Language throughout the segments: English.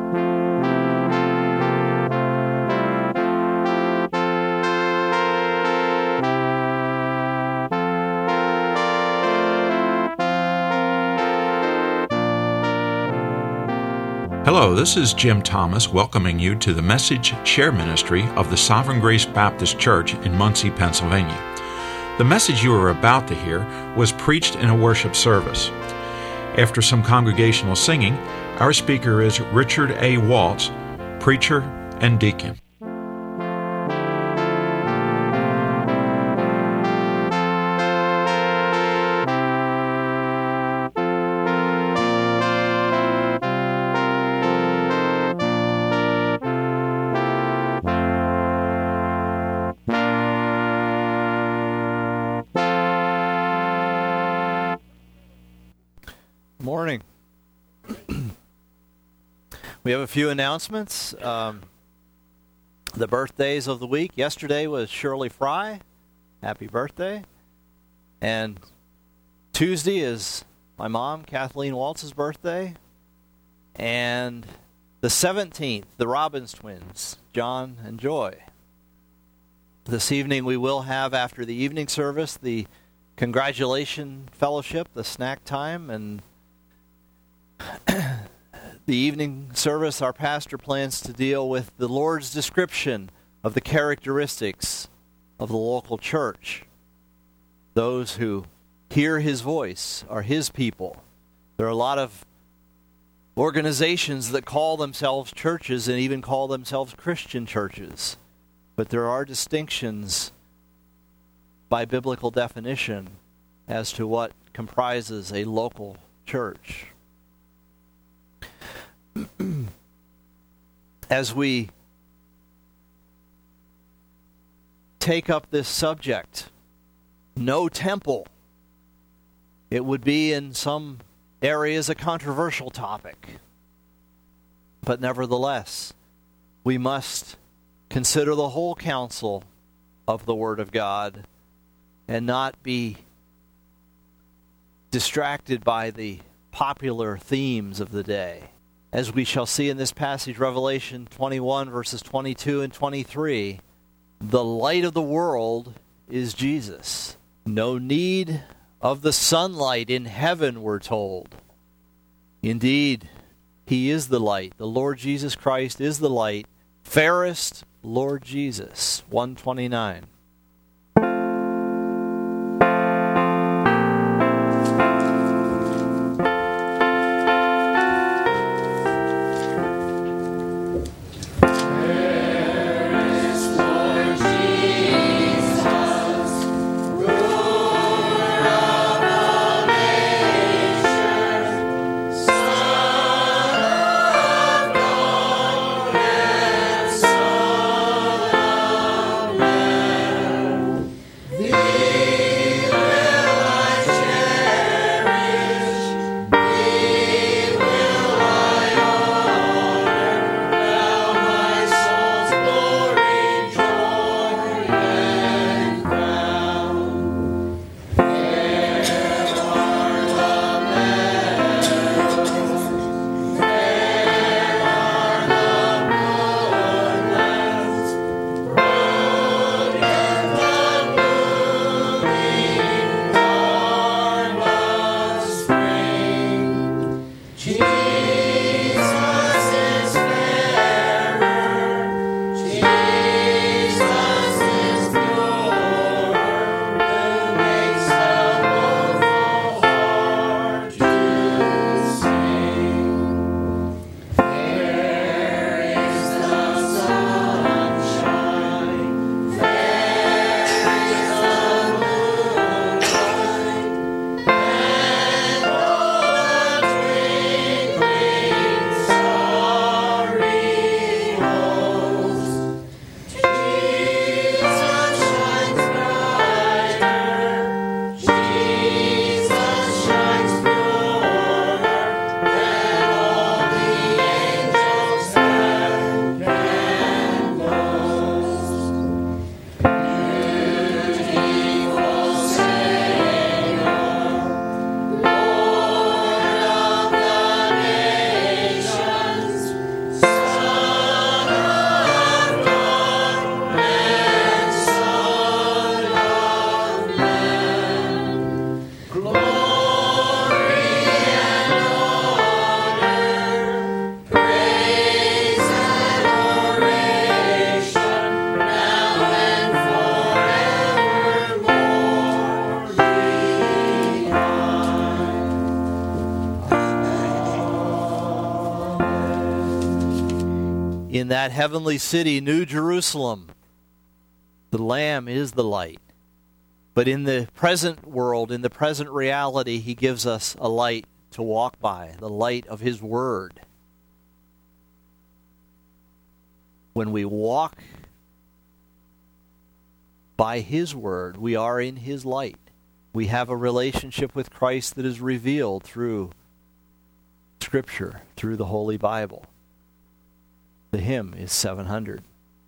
Hello, this is Jim Thomas welcoming you to the Message Share Ministry of the Sovereign Grace Baptist Church in Muncie, Pennsylvania. The message you are about to hear was preached in a worship service. After some congregational singing, our speaker is Richard A. Waltz, preacher and deacon. Morning. We have a few announcements. The birthdays of the week. Yesterday was Shirley Fry. Happy birthday. And Tuesday is my mom, Kathleen Waltz's birthday. And the 17th, the Robbins twins, John and Joy. This evening we will have, after the evening service, the congratulation fellowship, the snack time, and the evening service, our pastor plans to deal with the Lord's description of the characteristics of the local church. Those who hear his voice are his people. There are a lot of organizations that call themselves churches and even call themselves Christian churches. But there are distinctions by biblical definition as to what comprises a local church. As we take up this subject, no temple, it would be in some areas a controversial topic. But nevertheless, we must consider the whole counsel of the Word of God and not be distracted by the popular themes of the day. As we shall see in this passage, Revelation 21, verses 22 and 23, the light of the world is Jesus. No need of the sunlight in heaven, we're told. Indeed, he is the light. The Lord Jesus Christ is the light. Fairest Lord Jesus, 129. In that heavenly city, New Jerusalem, the Lamb is the light. But in the present world, in the present reality, he gives us a light to walk by, the light of his word. When we walk by his word, we are in his light. We have a relationship with Christ that is revealed through Scripture, through the Holy Bible. The hymn is 700.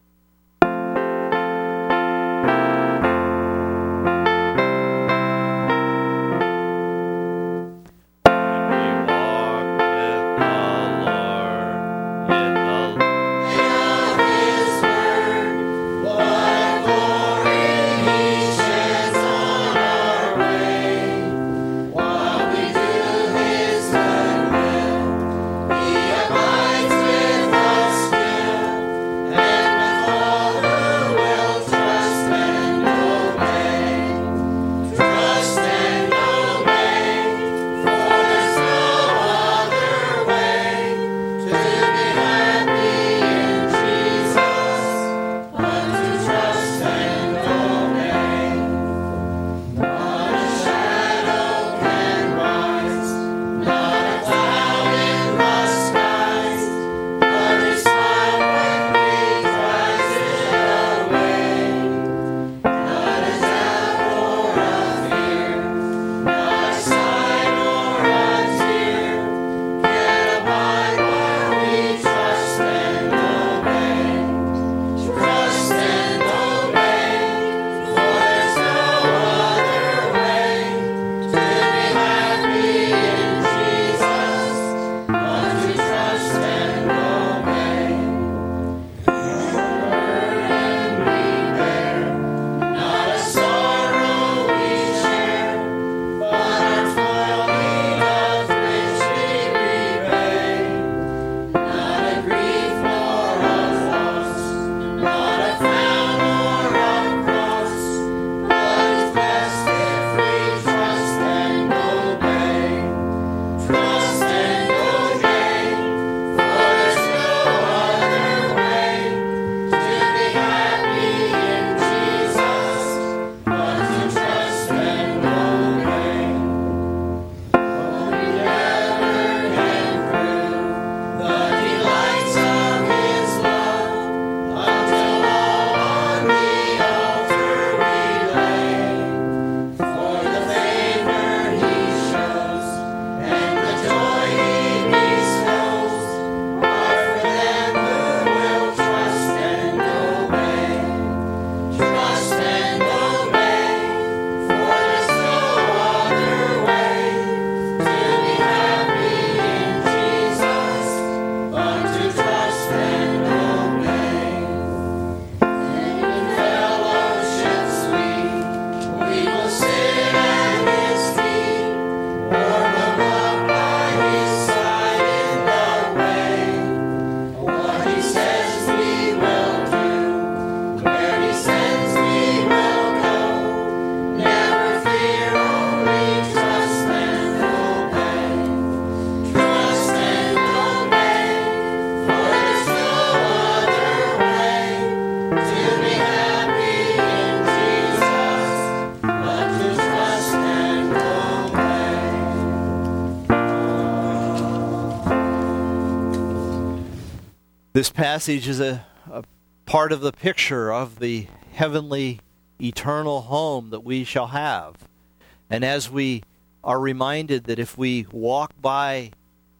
This passage is a part of the picture of the heavenly, eternal home that we shall have. And as we are reminded that if we walk by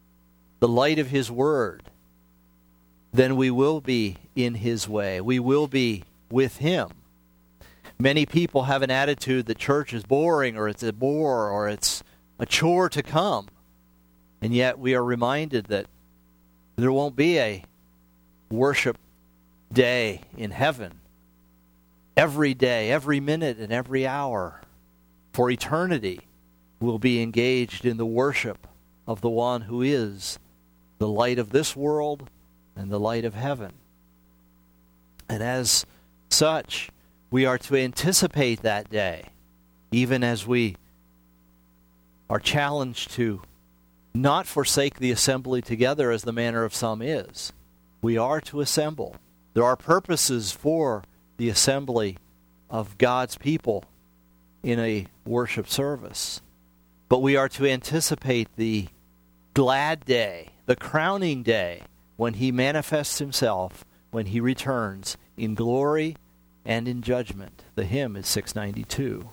the light of his word, then we will be in his way. We will be with him. Many people have an attitude that church is boring, or it's a bore, or it's a chore to come. And yet we are reminded that there won't be a worship day in heaven. Every day, every minute, and every hour for eternity will be engaged in the worship of the one who is the light of this world and the light of heaven. And as such, we are to anticipate that day, even as we are challenged to not forsake the assembly together as the manner of some is, We are to assemble. There are purposes for the assembly of God's people in a worship service. But we are to anticipate the glad day, the crowning day, when he manifests himself, when he returns in glory and in judgment. The hymn is 692.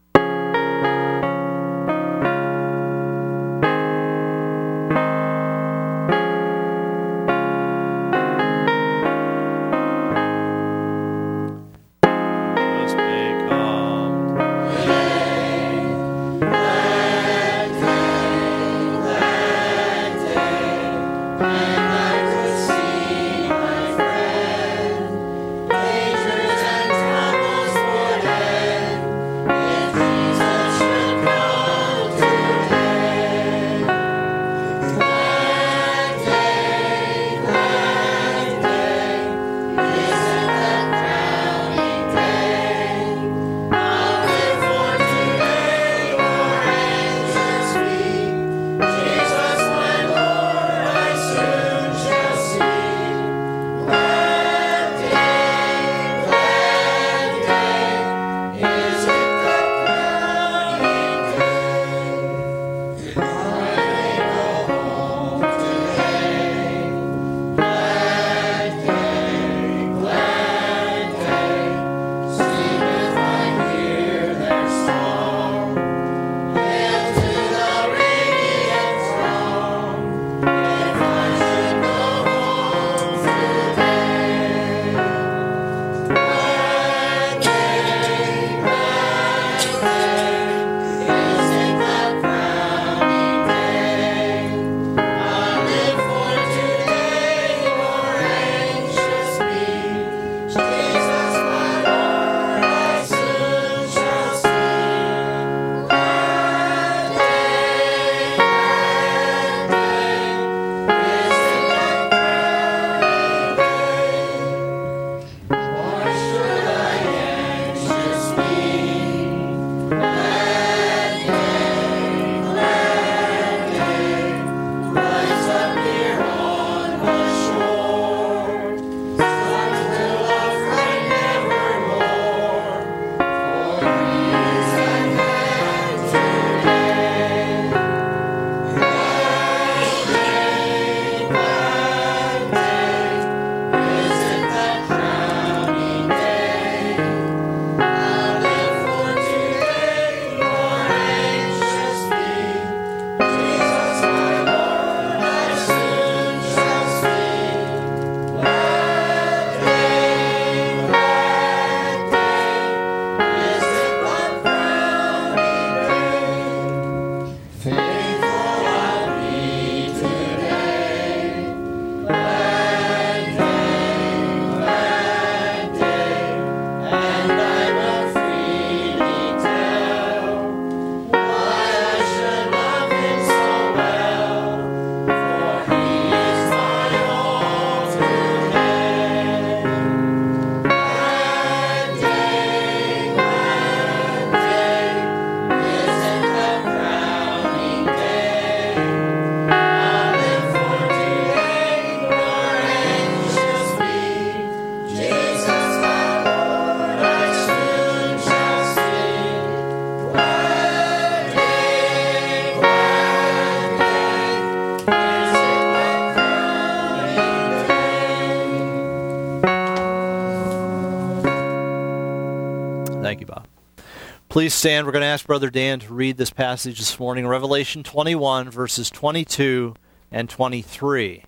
Thank you, Bob. Please stand. We're going to ask Brother Dan to read this passage this morning, Revelation 21, verses 22 and 23.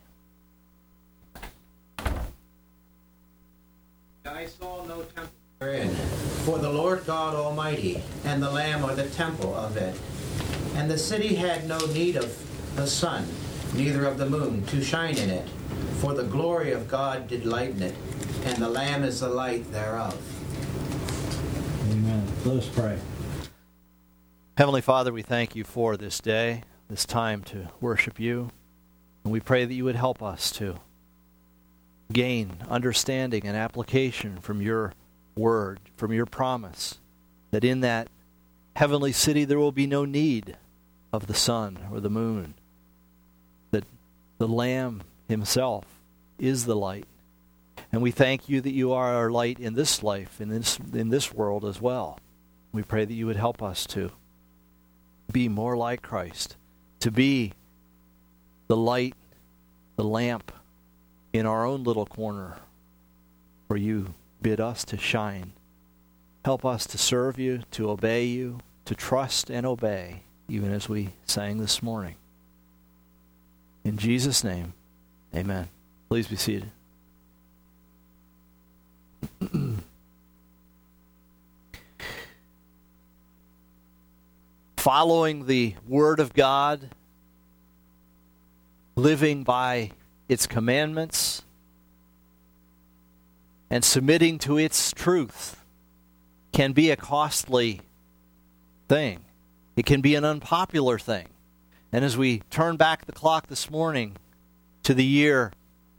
I saw no temple therein, for the Lord God Almighty and the Lamb are the temple of it. And the city had no need of the sun, neither of the moon, to shine in it, for the glory of God did lighten it, and the Lamb is the light thereof. Amen. Let us pray. Heavenly Father, we thank you for this day, this time to worship you. And we pray that you would help us to gain understanding and application from your word, from your promise, that in that heavenly city there will be no need of the sun or the moon, that the Lamb himself, is the light. And we thank you that you are our light in this life, in this world as well. We pray that you would help us to be more like Christ, to be the light, the lamp in our own little corner where you bid us to shine. Help us to serve you, to obey you, to trust and obey, even as we sang this morning. In Jesus' name, amen. Please be seated. Following the Word of God, living by its commandments, and submitting to its truth can be a costly thing. It can be an unpopular thing. And as we turn back the clock this morning to the year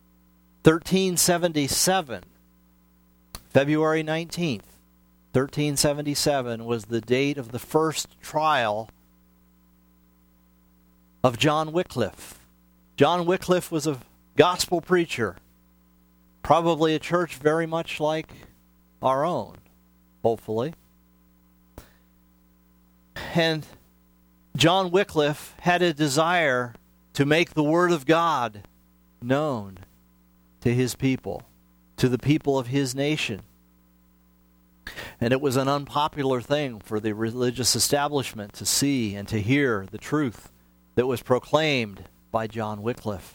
1377, February 19th, 1377 was the date of the first trial of John Wycliffe. John Wycliffe was a gospel preacher, probably a church very much like our own, hopefully. And John Wycliffe had a desire to make the Word of God known to his people, to the people of his nation. And it was an unpopular thing for the religious establishment to see and to hear the truth that was proclaimed by John Wycliffe.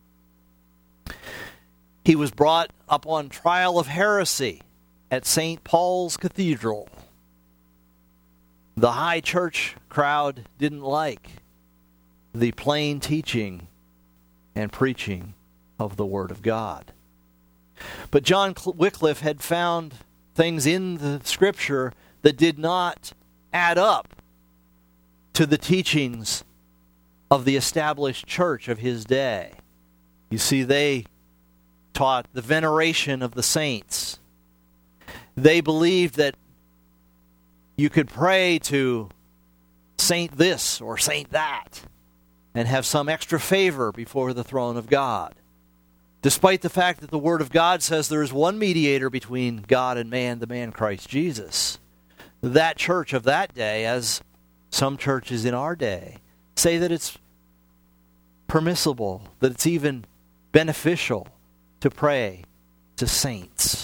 He was brought up on trial of heresy at St. Paul's Cathedral. The high church crowd didn't like the plain teaching and preaching of the Word of God. But John Wycliffe had found things in the Scripture that did not add up to the teachings of the established church of his day. You see, they taught the veneration of the saints. They believed that you could pray to saint this or saint that and have some extra favor before the throne of God, despite the fact that the Word of God says there is one mediator between God and man, the man Christ Jesus. That church of that day, as some churches in our day, say that it's permissible, that it's even beneficial to pray to saints.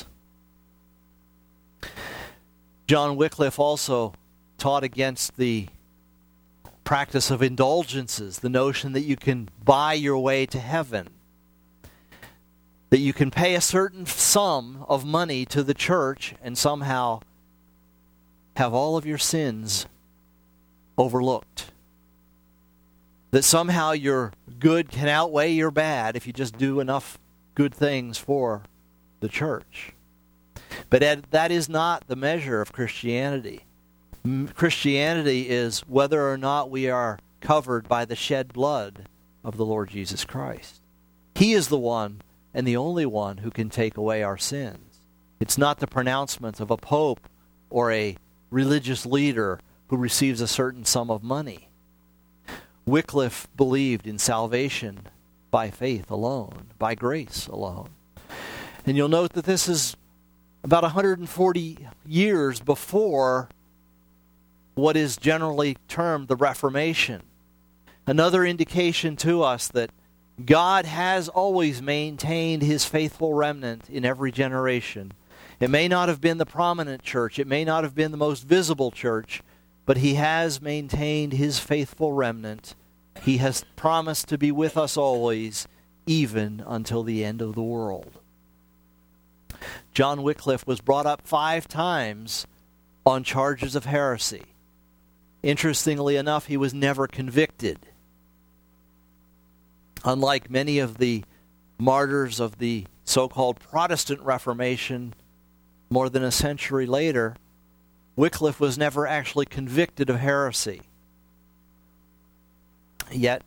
John Wycliffe also taught against the practice of indulgences, the notion that you can buy your way to heaven, that you can pay a certain sum of money to the church and somehow have all of your sins overlooked. That somehow your good can outweigh your bad if you just do enough good things for the church. But that is not the measure of Christianity. Christianity is whether or not we are covered by the shed blood of the Lord Jesus Christ. He is the one and the only one who can take away our sins. It's not the pronouncement of a pope or a religious leader who receives a certain sum of money. Wycliffe believed in salvation by faith alone, by grace alone. And you'll note that this is about 140 years before what is generally termed the Reformation. Another indication to us that God has always maintained his faithful remnant in every generation. It may not have been the prominent church, it may not have been the most visible church, but he has maintained his faithful remnant. He has promised to be with us always, even until the end of the world. John Wycliffe was brought up 5 times on charges of heresy. Interestingly enough, he was never convicted. Unlike many of the martyrs of the so-called Protestant Reformation more than a century later, Wycliffe was never actually convicted of heresy. Yet,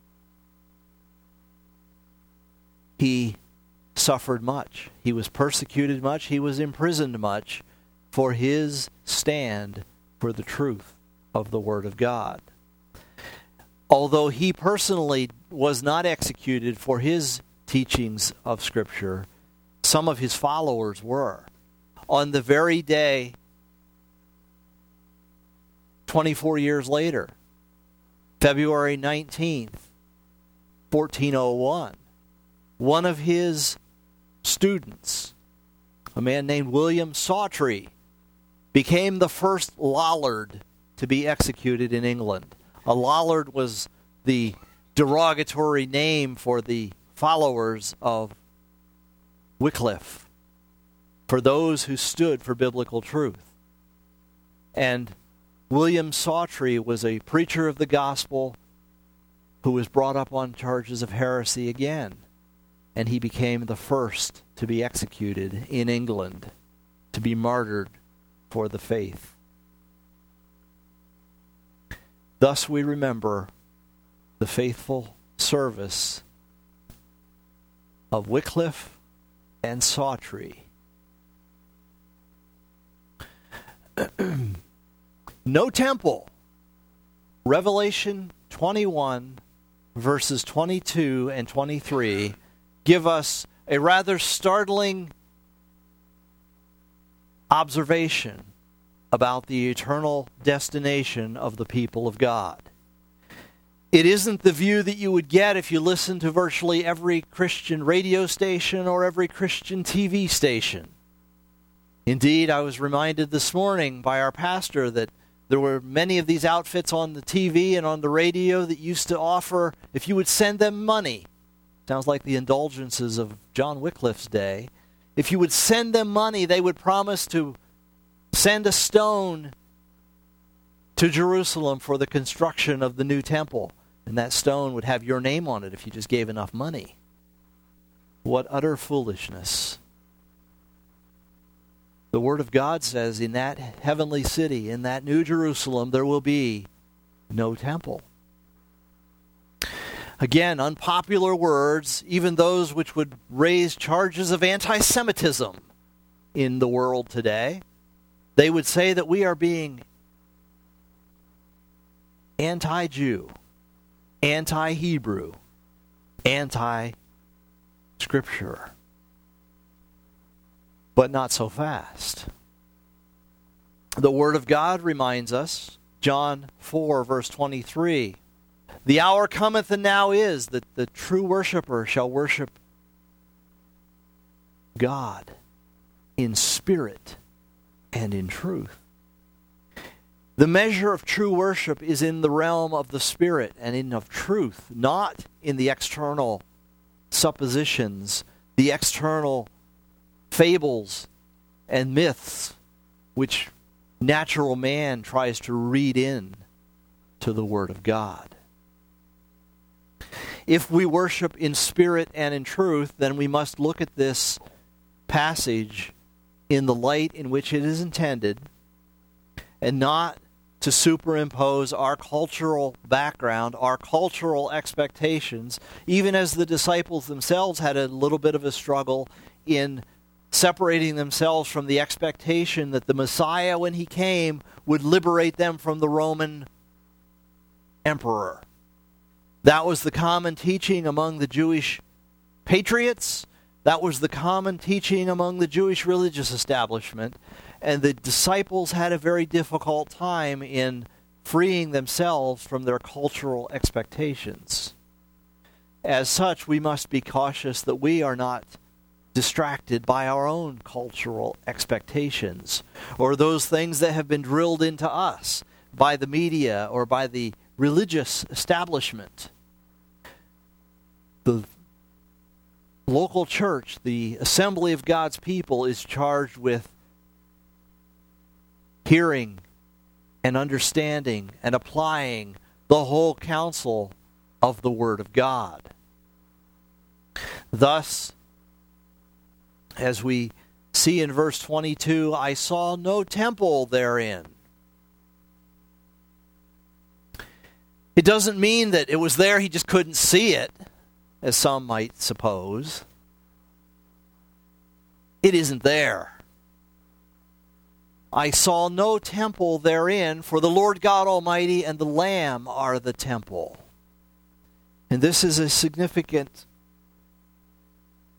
he suffered much. He was persecuted much. He was imprisoned much for his stand for the truth of the Word of God. Although he personally was not executed for his teachings of Scripture. Some of his followers were. On the very day, 24 years later, February 19th, 1401, one of his students, a man named William Sawtrey, became the first Lollard to be executed in England. A Lollard was the derogatory name for the followers of Wycliffe, for those who stood for biblical truth. And William Sawtrey was a preacher of the gospel who was brought up on charges of heresy again. And he became the first to be executed in England, to be martyred for the faith. Thus we remember the faithful service of Wycliffe and Sawtrey. No temple. Revelation 21, verses 22 and 23 give us a rather startling observation about the eternal destination of the people of God. It isn't the view that you would get if you listen to virtually every Christian radio station or every Christian TV station. Indeed, I was reminded this morning by our pastor that there were many of these outfits on the TV and on the radio that used to offer, if you would send them money, sounds like the indulgences of John Wycliffe's day, if you would send them money, they would promise to send a stone to Jerusalem for the construction of the new temple. And that stone would have your name on it if you just gave enough money. What utter foolishness. The Word of God says in that heavenly city, in that new Jerusalem, there will be no temple. Again, unpopular words, even those which would raise charges of anti-Semitism in the world today. They would say that we are being anti-Jew, anti-Hebrew, anti-Scripture. But not so fast. The Word of God reminds us, John 4, verse 23, the hour cometh and now is that the true worshiper shall worship God in spirit and in truth. The measure of true worship is in the realm of the spirit and of truth, not in the external suppositions, the external fables and myths which natural man tries to read in to the Word of God. If we worship in spirit and in truth, then we must look at this passage in the light in which it is intended, and not to superimpose our cultural background, our cultural expectations, even as the disciples themselves had a little bit of a struggle in separating themselves from the expectation that the Messiah, when he came, would liberate them from the Roman emperor. That was the common teaching among the Jewish patriots. That was the common teaching among the Jewish religious establishment. And the disciples had a very difficult time in freeing themselves from their cultural expectations. As such, we must be cautious that we are not distracted by our own cultural expectations, or those things that have been drilled into us by the media or by the religious establishment. The local church, the assembly of God's people, is charged with hearing and understanding and applying the whole counsel of the Word of God. Thus, as we see in verse 22, I saw no temple therein. It doesn't mean that it was there, he just couldn't see it, as some might suppose. It isn't there. I saw no temple therein, for the Lord God Almighty and the Lamb are the temple. And this is a significant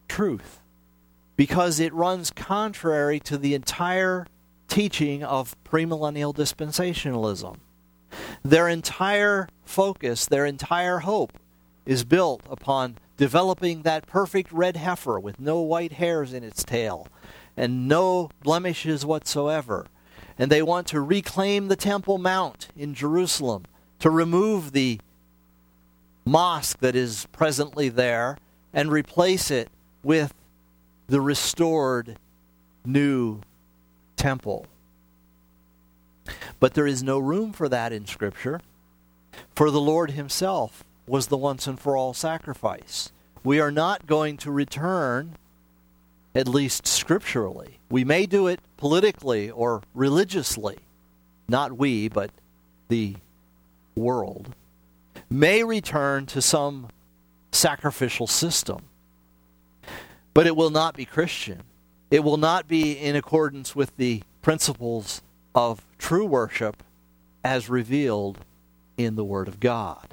truth, because it runs contrary to the entire teaching of premillennial dispensationalism. Their entire focus, their entire hope is built upon developing that perfect red heifer with no white hairs in its tail and no blemishes whatsoever. And they want to reclaim the Temple Mount in Jerusalem, to remove the mosque that is presently there and replace it with the restored new temple. But there is no room for that in Scripture, for the Lord himself was the once and for all sacrifice. We are not going to return, at least scripturally. We may do it politically or religiously. Not we, but the world may return to some sacrificial system. But it will not be Christian. It will not be in accordance with the principles of true worship as revealed in the Word of God.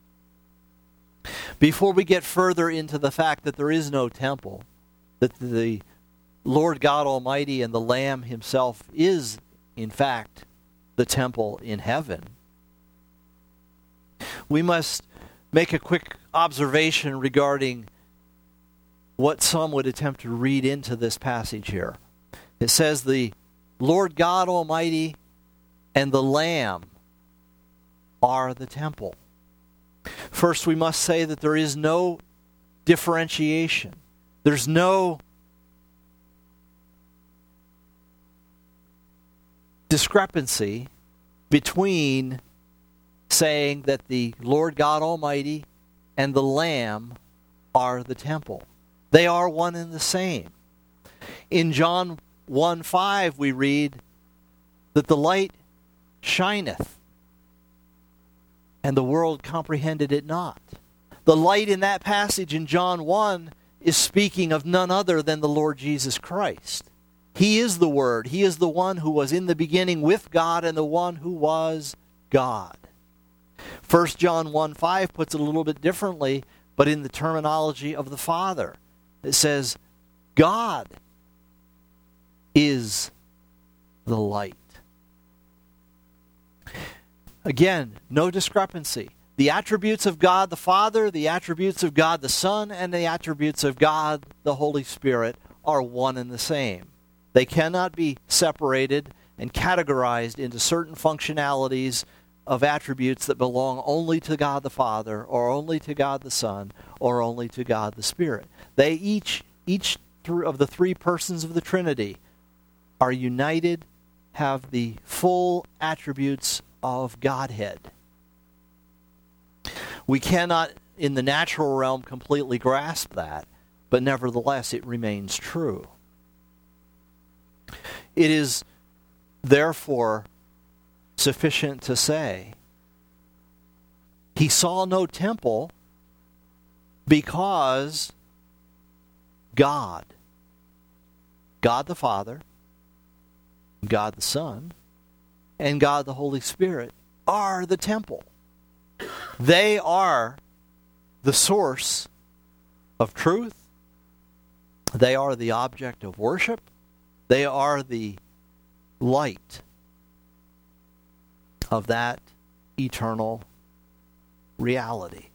Before we get further into the fact that there is no temple, that the Lord God Almighty and the Lamb himself is, in fact, the temple in heaven, we must make a quick observation regarding what some would attempt to read into this passage here. It says the Lord God Almighty and the Lamb are the temple. First, we must say that there is no differentiation. There's no discrepancy between saying that the Lord God Almighty and the Lamb are the temple. They are one and the same. In John 1:5 we read that the light shineth, and the world comprehended it not. The light in that passage in John 1 is speaking of none other than the Lord Jesus Christ. He is the Word. He is the one who was in the beginning with God and the one who was God. 1 John 1:5 puts it a little bit differently, but in the terminology of the Father. It says, God is the light. Again, no discrepancy. The attributes of God the Father, the attributes of God the Son, and the attributes of God the Holy Spirit are one and the same. They cannot be separated and categorized into certain functionalities of attributes that belong only to God the Father, or only to God the Son, or only to God the Spirit. They each of the three persons of the Trinity are united, have the full attributes of Godhead. We cannot, in the natural realm, completely grasp that, but nevertheless it remains true. It is therefore sufficient to say, he saw no temple because God the Father, God the Son, and God the Holy Spirit are the temple. They are the source of truth. They are the object of worship. They are the light of that eternal reality.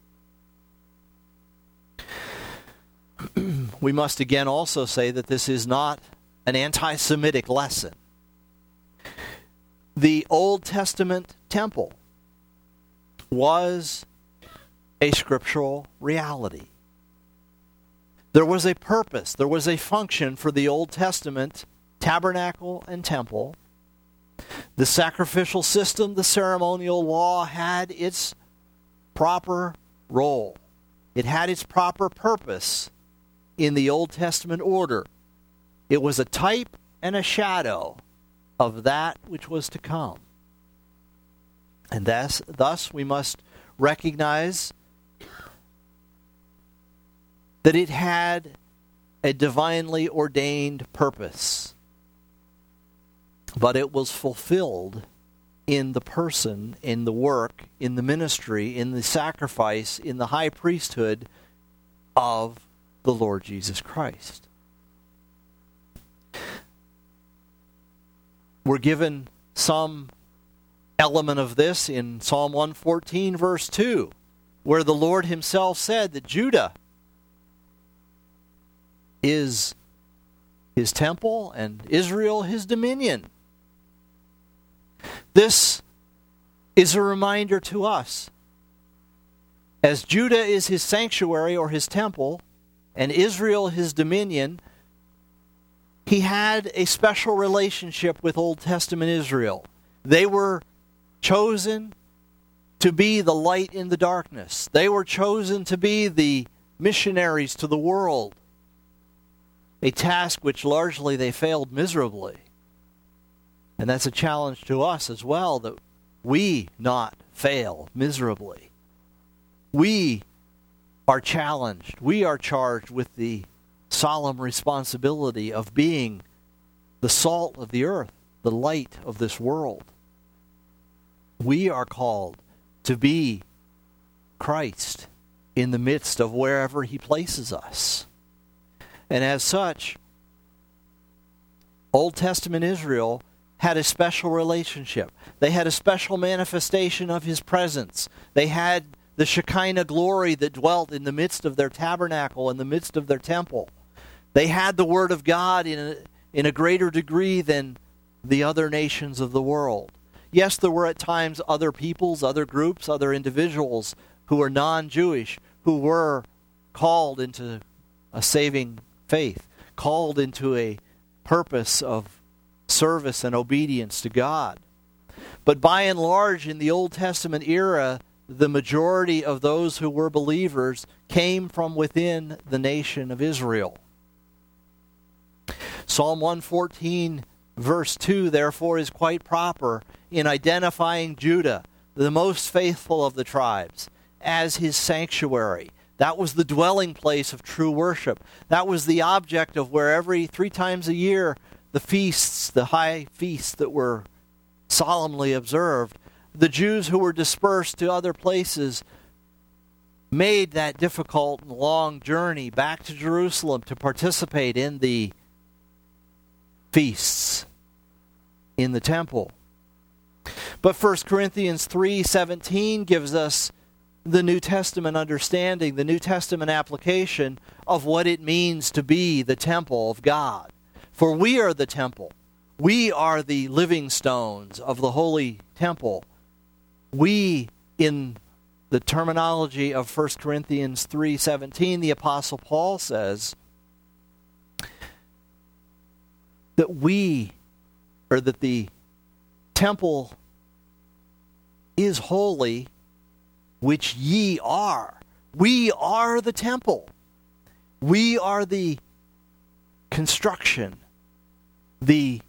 We must again also say that this is not an anti-Semitic lesson. The Old Testament temple was a scriptural reality. There was a purpose, there was a function for the Old Testament tabernacle and temple. The sacrificial system, the ceremonial law had its proper role. It had its proper purpose in the Old Testament order. It was a type and a shadow of that which was to come. And thus we must recognize that it had a divinely ordained purpose, but it was fulfilled in the person, in the work, in the ministry, in the sacrifice, in the high priesthood of the Lord Jesus Christ. We're given some element of this in Psalm 114, verse 2, where the Lord himself said that Judah is his temple and Israel his dominion. This is a reminder to us. As Judah is his sanctuary or his temple, and Israel his dominion, he had a special relationship with Old Testament Israel. They were chosen to be the light in the darkness. They were chosen to be the missionaries to the world, a task which largely they failed miserably. And that's a challenge to us as well, that we not fail miserably. We are challenged. We are charged with the solemn responsibility of being the salt of the earth, the light of this world. We are called to be Christ in the midst of wherever he places us. And as such, Old Testament Israel had a special relationship. They had a special manifestation of his presence. They had the Shekinah glory that dwelt in the midst of their tabernacle, in the midst of their temple. They had the Word of God in a greater degree than the other nations of the world. Yes, there were at times other peoples, other groups, other individuals who were non-Jewish, who were called into a saving faith, called into a purpose of service and obedience to God. But by and large, in the Old Testament era, the majority of those who were believers came from within the nation of Israel. Psalm 114, verse 2, therefore, is quite proper in identifying Judah, the most faithful of the tribes, as his sanctuary. That was the dwelling place of true worship. That was the object of where every 3 times a year, the feasts, the high feasts that were solemnly observed, the Jews who were dispersed to other places made that difficult and long journey back to Jerusalem to participate in the feasts in the temple. But 1 Corinthians 3:17 gives us the New Testament understanding, the New Testament application of what it means to be the temple of God. For we are the temple. We are the living stones of the holy temple. We, in the terminology of 1 Corinthians 3:17, the Apostle Paul says that that the temple is holy, which ye are. We are the temple. We are the construction, the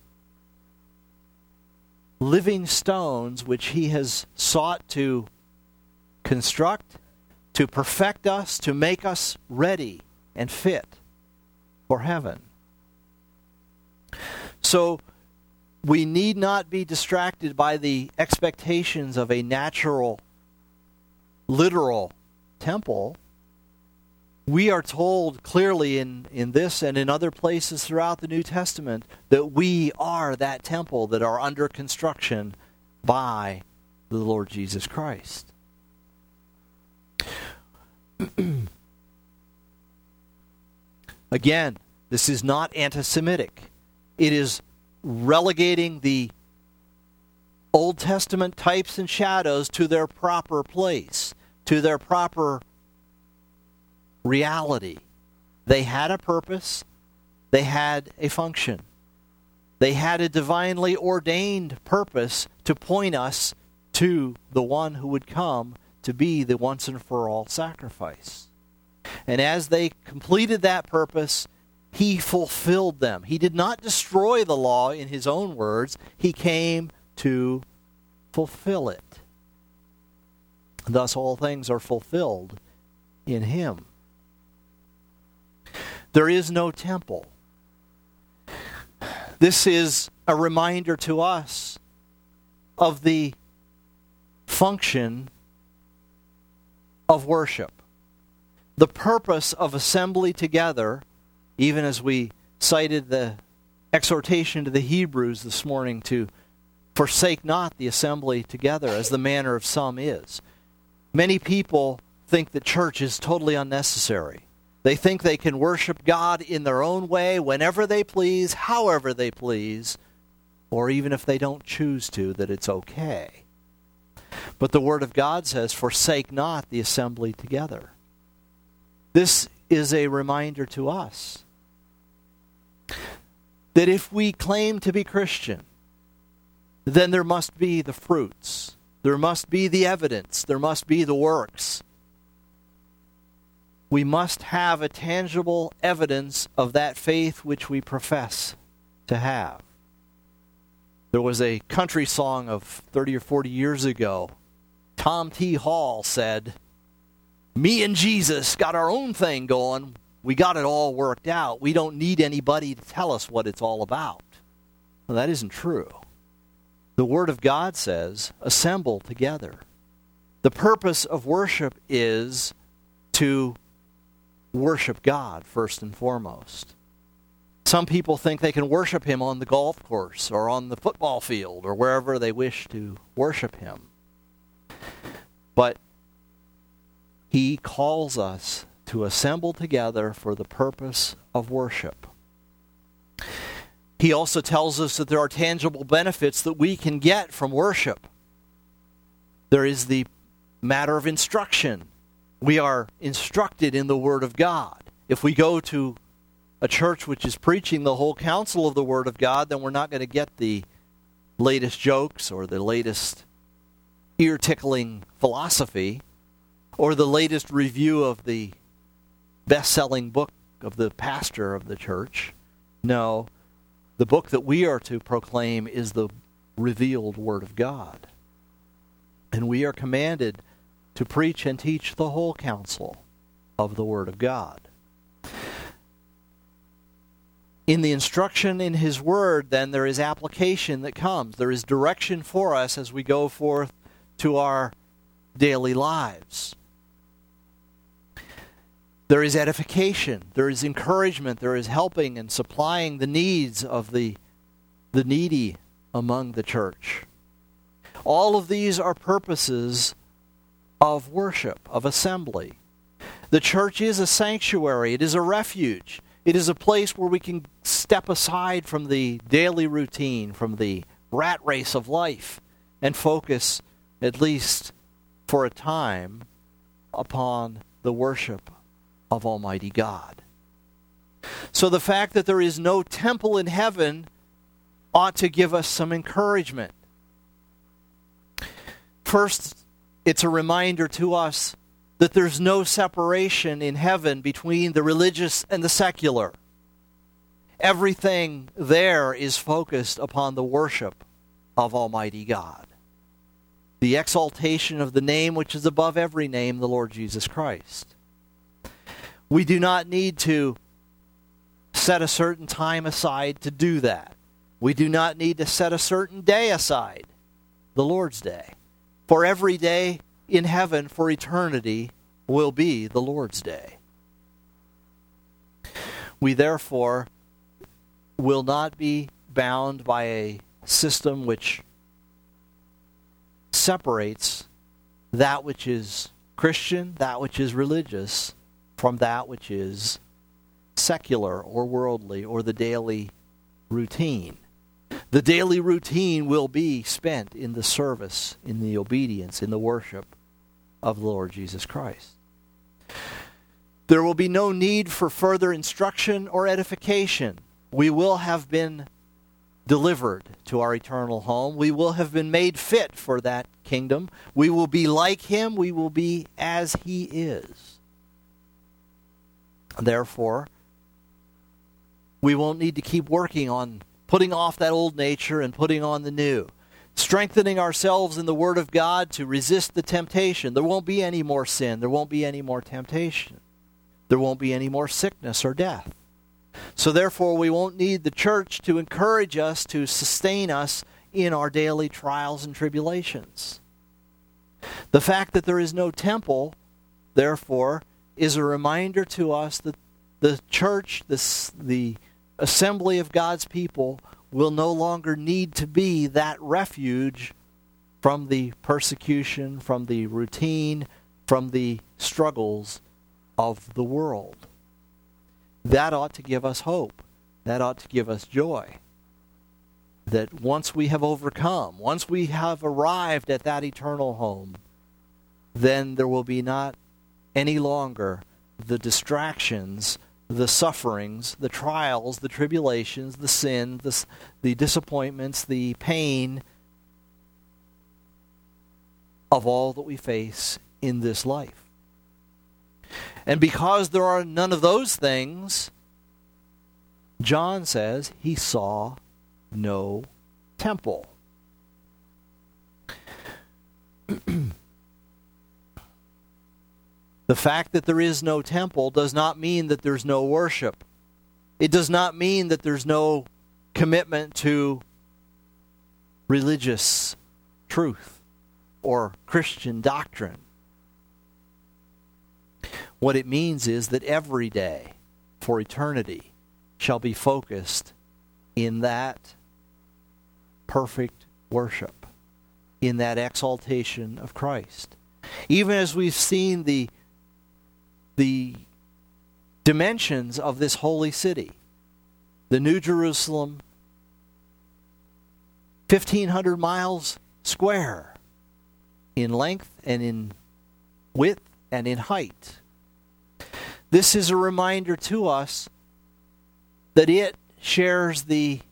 living stones which he has sought to construct, to perfect us, to make us ready and fit for heaven. So we need not be distracted by the expectations of a natural, literal temple. We are told clearly in this and in other places throughout the New Testament that we are that temple that are under construction by the Lord Jesus Christ. Again, this is not anti-Semitic. It is relegating the Old Testament types and shadows to their proper place, to their proper reality. They had a purpose. They had a function. They had a divinely ordained purpose to point us to the one who would come to be the once and for all sacrifice. And as they completed that purpose, he fulfilled them. He did not destroy the law in his own words. He came to fulfill it. Thus all things are fulfilled in him. There is no temple. This is a reminder to us of the function of worship. the purpose of assembly together, even as we cited the exhortation to the Hebrews this morning to forsake not the assembly together as the manner of some is. Many people think that church is totally unnecessary. They think they can worship God in their own way, whenever they please, however they please, or even if they don't choose to, that it's okay. But the Word of God says, forsake not the assembly together. This is a reminder to us that if we claim to be Christian, then there must be the fruits. There must be the evidence. There must be the works. We must have a tangible evidence of that faith which we profess to have. There was a country song of 30 or 40 years ago. Tom T. Hall said, "Me and Jesus got our own thing going. We got it all worked out. We don't need anybody to tell us what it's all about." Well, that isn't true. The Word of God says, assemble together. The purpose of worship is to worship God first and foremost. Some people think they can worship Him on the golf course or on the football field or wherever they wish to worship Him. But He calls us to assemble together for the purpose of worship. He also tells us that there are tangible benefits that we can get from worship. There is the matter of instruction. We are instructed in the Word of God. If we go to a church which is preaching the whole counsel of the Word of God, then we're not going to get the latest jokes or the latest ear-tickling philosophy or the latest review of the best-selling book of the pastor of the church. No, the book that we are to proclaim is the revealed Word of God. And we are commanded to preach and teach the whole counsel of the Word of God. In the instruction in His Word, then, there is application that comes. There is direction for us as we go forth to our daily lives. There is edification, there is encouragement, there is helping and supplying the needs of the needy among the church. All of these are purposes of worship, of assembly. The church is a sanctuary, it is a refuge. It is a place where we can step aside from the daily routine, from the rat race of life, and focus, at least for a time, upon the worship of Almighty God. So the fact that there is no temple in heaven ought to give us some encouragement. First, it's a reminder to us that there's no separation in heaven between the religious and the secular. Everything there is focused upon the worship of Almighty God. The exaltation of the name which is above every name, the Lord Jesus Christ. We do not need to set a certain time aside to do that. We do not need to set a certain day aside, the Lord's Day. For every day in heaven for eternity will be the Lord's Day. We therefore will not be bound by a system which separates that which is Christian, that which is religious, from that which is secular or worldly or the daily routine. The daily routine will be spent in the service, in the obedience, in the worship of the Lord Jesus Christ. There will be no need for further instruction or edification. We will have been delivered to our eternal home. We will have been made fit for that kingdom. We will be like Him. We will be as He is. Therefore, we won't need to keep working on putting off that old nature and putting on the new. Strengthening ourselves in the Word of God to resist the temptation. There won't be any more sin. There won't be any more temptation. There won't be any more sickness or death. So therefore, we won't need the church to encourage us, to sustain us in our daily trials and tribulations. The fact that there is no temple, therefore, is a reminder to us that the church, the assembly of God's people, will no longer need to be that refuge from the persecution, from the routine, from the struggles of the world. That ought to give us hope. That ought to give us joy. That once we have overcome, once we have arrived at that eternal home, then there will be not any longer the distractions, the sufferings, the trials, the tribulations, the sin, the disappointments, the pain of all that we face in this life. And because there are none of those things, John says he saw no temple. The fact that there is no temple does not mean that there's no worship. It does not mean that there's no commitment to religious truth or Christian doctrine. What it means is that every day for eternity shall be focused in that perfect worship, in that exaltation of Christ. Even as we've seen the dimensions of this holy city, the New Jerusalem, 1,500 miles square in length and in width and in height. This is a reminder to us that it shares the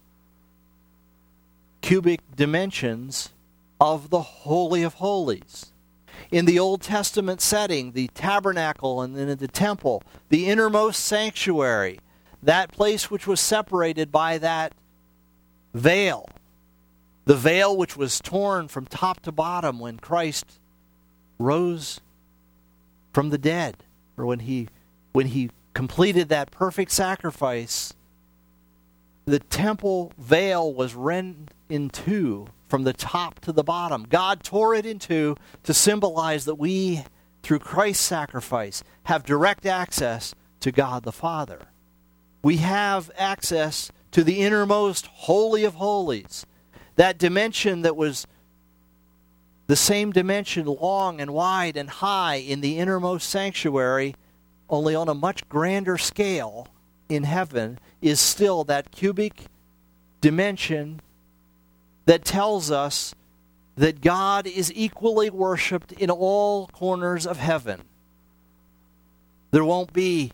cubic dimensions of the Holy of Holies. In the Old Testament setting, the tabernacle and then the temple, the innermost sanctuary, that place which was separated by that veil, the veil which was torn from top to bottom when Christ rose from the dead, or when he completed that perfect sacrifice, the temple veil was rent in two from the top to the bottom. God tore it in two to symbolize that we, through Christ's sacrifice, have direct access to God the Father. We have access to the innermost Holy of Holies, that dimension that was the same dimension, long and wide and high, in the innermost sanctuary, only on a much grander scale in heaven, is still that cubic dimension that tells us that God is equally worshipped in all corners of heaven. There won't be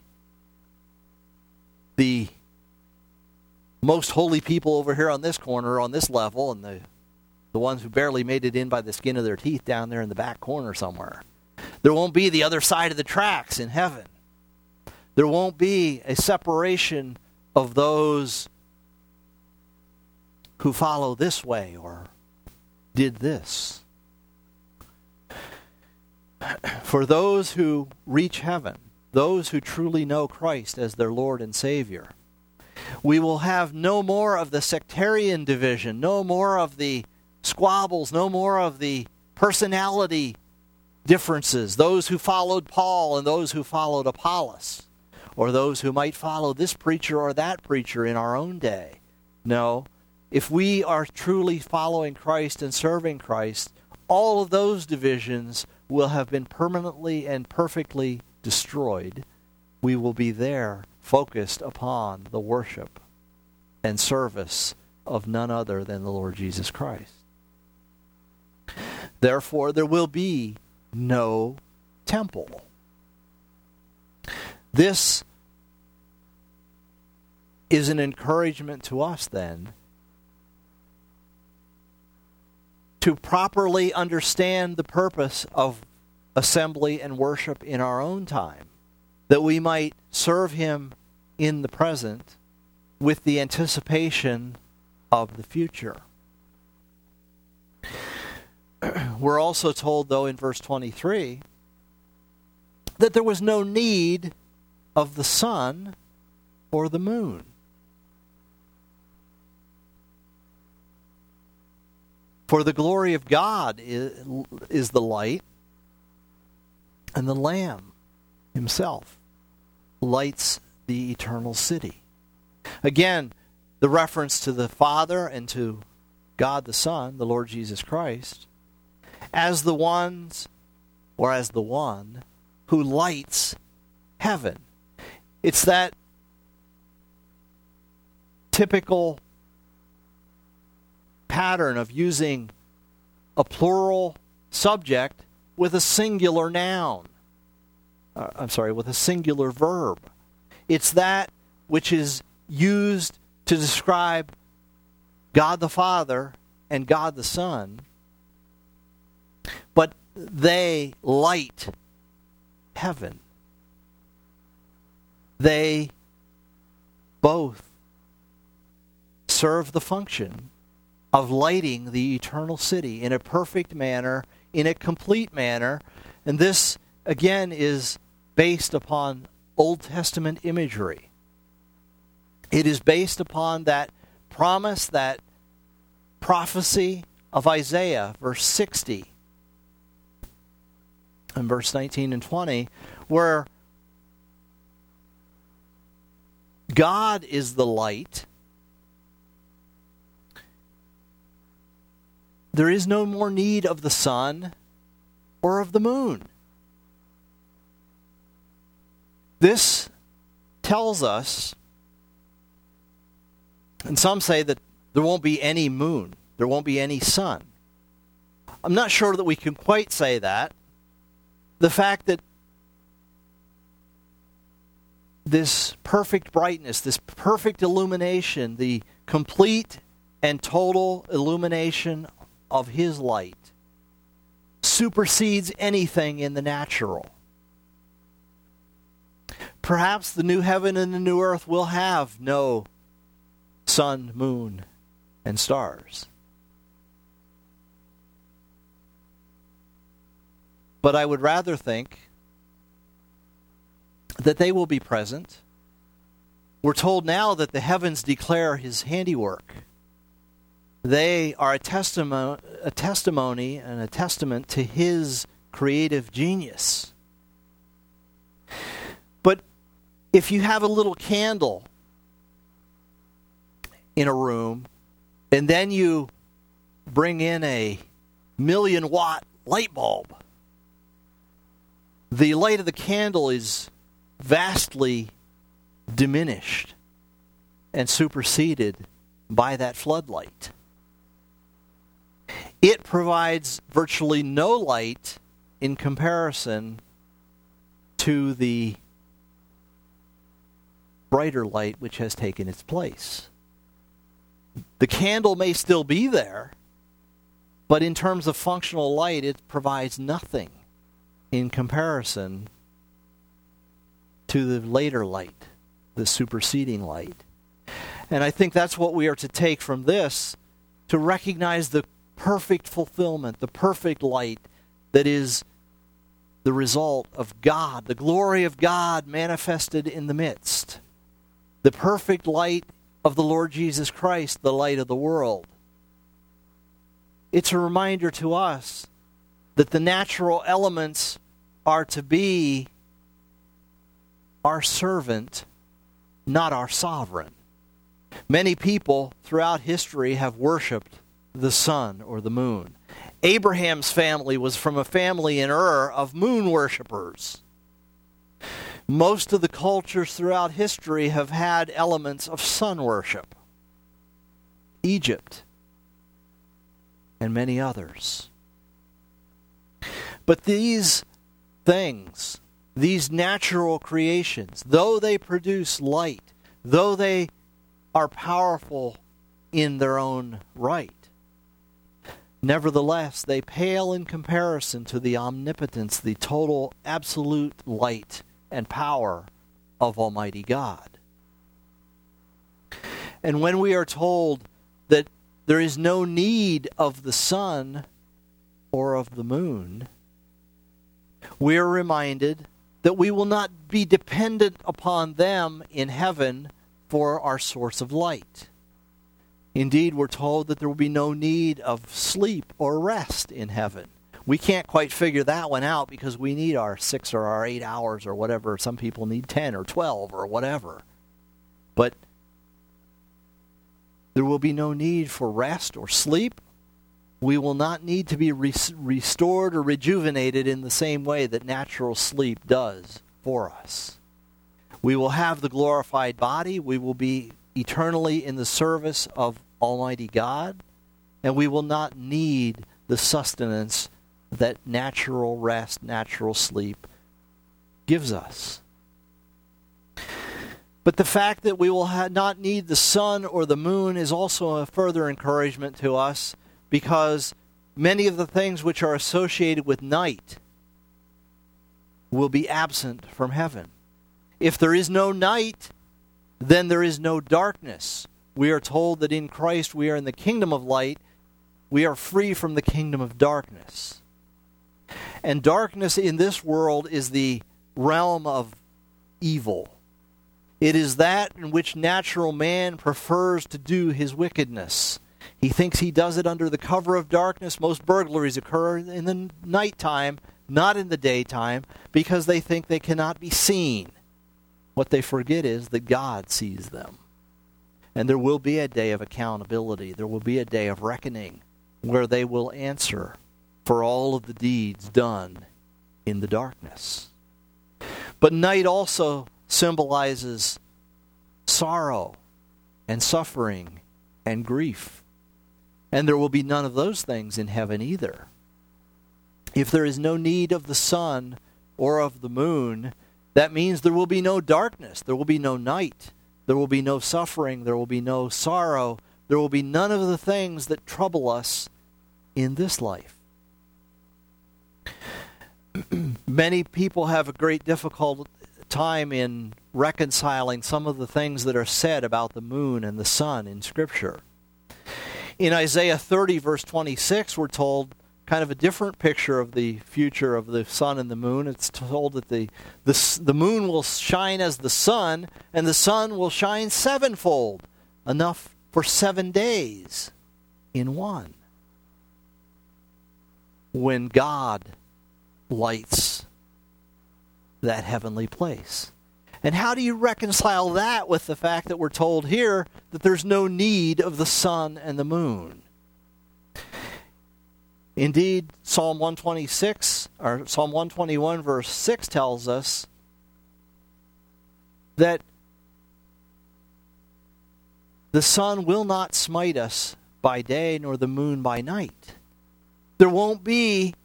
the most holy people over here on this corner, on this level, and the ones who barely made it in by the skin of their teeth down there in the back corner somewhere. There won't be the other side of the tracks in heaven. There won't be a separation of those who follow this way or did this. For those who reach heaven, those who truly know Christ as their Lord and Savior, we will have no more of the sectarian division, no more of the squabbles, no more of the personality differences, those who followed Paul and those who followed Apollos, or those who might follow this preacher or that preacher in our own day. No, if we are truly following Christ and serving Christ, all of those divisions will have been permanently and perfectly destroyed. We will be there focused upon the worship and service of none other than the Lord Jesus Christ. Therefore, there will be no temple. This is an encouragement to us then to properly understand the purpose of assembly and worship in our own time, that we might serve Him in the present with the anticipation of the future. We're also told, though, in verse 23, that there was no need of the sun or the moon. For the glory of God is the light, and the Lamb himself lights the eternal city. Again, the reference to the Father and to God the Son, the Lord Jesus Christ, as the ones, or as the one, who lights heaven. It's that typical pattern of using a plural subject with a singular noun. With a singular verb. It's that which is used to describe God the Father and God the Son, but they light heaven. They both serve the function of lighting the eternal city in a perfect manner, in a complete manner, and this, again, is based upon Old Testament imagery. It is based upon that promise, that prophecy of Isaiah, verse 60, and verse 19 and 20, where God is the light. There is no more need of the sun or of the moon. This tells us, and some say that there won't be any moon, there won't be any sun. I'm not sure that we can quite say that. The fact that this perfect brightness, this perfect illumination, the complete and total illumination of His light supersedes anything in the natural. Perhaps the new heaven and the new earth will have no sun, moon, and stars. But I would rather think that they will be present. We're told now that the heavens declare His handiwork. They are a testimony and a testament to His creative genius. But if you have a little candle in a room, and then you bring in a 1,000,000-watt light bulb, the light of the candle is vastly diminished and superseded by that floodlight. It provides virtually no light in comparison to the brighter light which has taken its place. The candle may still be there, but in terms of functional light, it provides nothing in comparison to the later light, the superseding light. And I think that's what we are to take from this, to recognize the perfect fulfillment, the perfect light that is the result of God, the glory of God manifested in the midst. The perfect light of the Lord Jesus Christ, the light of the world. It's a reminder to us that the natural elements are to be our servant, not our sovereign. Many people throughout history have worshipped the sun or the moon. Abraham's family was from a family in Ur of moon worshipers. Most of the cultures throughout history have had elements of sun worship. Egypt and many others. But these things, these natural creations, though they produce light, though they are powerful in their own right, nevertheless, they pale in comparison to the omnipotence, the total, absolute light and power of Almighty God. And when we are told that there is no need of the sun or of the moon, we are reminded that we will not be dependent upon them in heaven for our source of light. Indeed, we're told that there will be no need of sleep or rest in heaven. We can't quite figure that one out because we need our 6 or our 8 hours or whatever. Some people need 10 or 12 or whatever. But there will be no need for rest or sleep. We will not need to be restored or rejuvenated in the same way that natural sleep does for us. We will have the glorified body. We will be eternally in the service of Almighty God. And we will not need the sustenance that natural rest, natural sleep gives us. But the fact that we will not need the sun or the moon is also a further encouragement to us, because many of the things which are associated with night will be absent from heaven. If there is no night, then there is no darkness. We are told that in Christ we are in the kingdom of light. We are free from the kingdom of darkness. And darkness in this world is the realm of evil. It is that in which natural man prefers to do his wickedness. He thinks he does it under the cover of darkness. Most burglaries occur in the nighttime, not in the daytime, because they think they cannot be seen. What they forget is that God sees them. And there will be a day of accountability. There will be a day of reckoning where they will answer for all of the deeds done in the darkness. But night also symbolizes sorrow and suffering and grief. And there will be none of those things in heaven either. If there is no need of the sun or of the moon, that means there will be no darkness. There will be no night. There will be no suffering. There will be no sorrow. There will be none of the things that trouble us in this life. Many people have a great difficult time in reconciling some of the things that are said about the moon and the sun in Scripture. In Isaiah 30, verse 26, we're told kind of a different picture of the future of the sun and the moon. It's told that the moon will shine as the sun, and the sun will shine sevenfold, enough for 7 days in one. When God lights that heavenly place. And how do you reconcile that with the fact that we're told here that there's no need of the sun and the moon? Indeed, Psalm 126, or Psalm 121, verse 6 tells us that the sun will not smite us by day, nor the moon by night. There won't be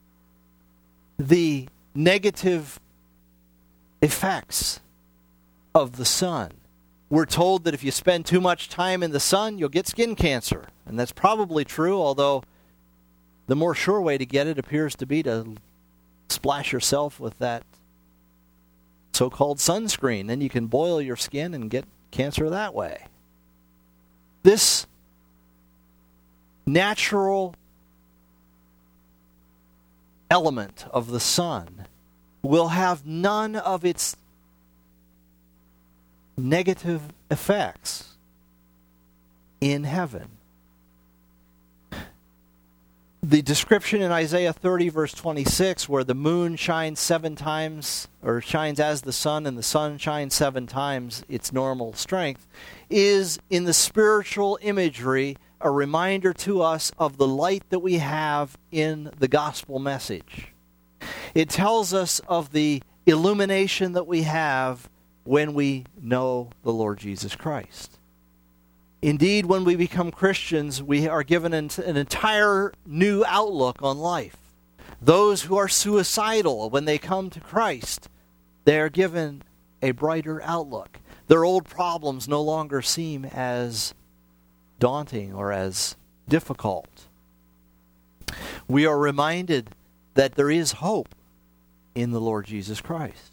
the negative effects of the sun. We're told that if you spend too much time in the sun, you'll get skin cancer. And that's probably true, although the more sure way to get it appears to be to splash yourself with that so-called sunscreen. Then you can boil your skin and get cancer that way. This natural element of the sun will have none of its negative effects in heaven. The description in Isaiah 30, verse 26, where the moon shines 7 times, or shines as the sun, and the sun shines 7 times its normal strength, is in the spiritual imagery a reminder to us of the light that we have in the gospel message. It tells us of the illumination that we have when we know the Lord Jesus Christ. Indeed, when we become Christians, we are given an entire new outlook on life. Those who are suicidal, when they come to Christ, they are given a brighter outlook. Their old problems no longer seem as daunting or as difficult. We are reminded that there is hope in the Lord Jesus Christ.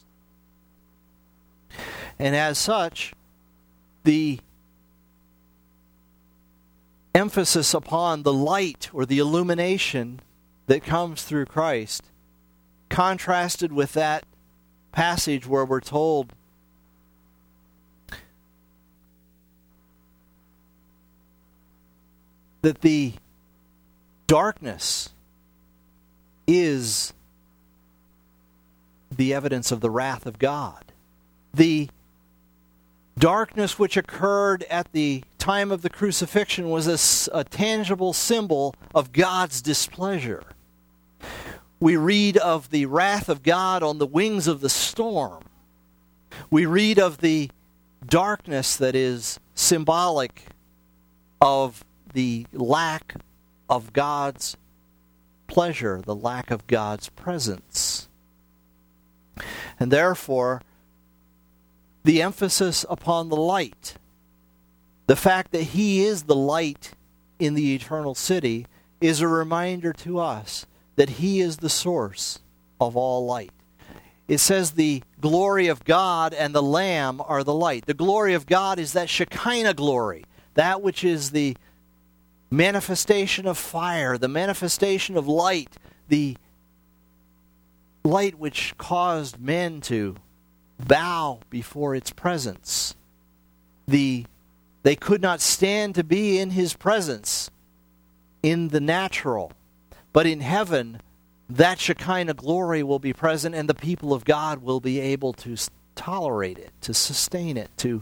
And as such, the emphasis upon the light or the illumination that comes through Christ, contrasted with that passage where we're told that the darkness is the evidence of the wrath of God. The darkness which occurred at the time of the crucifixion was a tangible symbol of God's displeasure. We read of the wrath of God on the wings of the storm. We read of the darkness that is symbolic of the lack of God's pleasure, the lack of God's presence. And therefore, the emphasis upon the light, the fact that He is the light in the eternal city, is a reminder to us that He is the source of all light. It says the glory of God and the Lamb are the light. The glory of God is that Shekinah glory, that which is the manifestation of fire, the manifestation of light, the light which caused men to bow before its presence. They could not stand to be in His presence in the natural, but in heaven, that Shekinah glory will be present, and the people of God will be able to tolerate it, to sustain it, to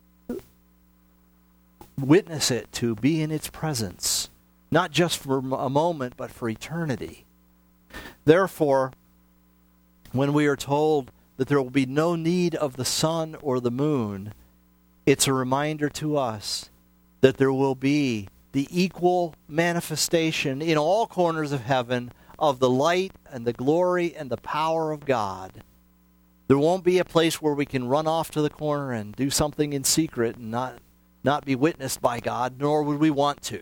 witness it, to be in its presence, not just for a moment, but for eternity. Therefore, when we are told that there will be no need of the sun or the moon, it's a reminder to us that there will be the equal manifestation in all corners of heaven of the light and the glory and the power of God. There won't be a place where we can run off to the corner and do something in secret and not be witnessed by God, nor would we want to.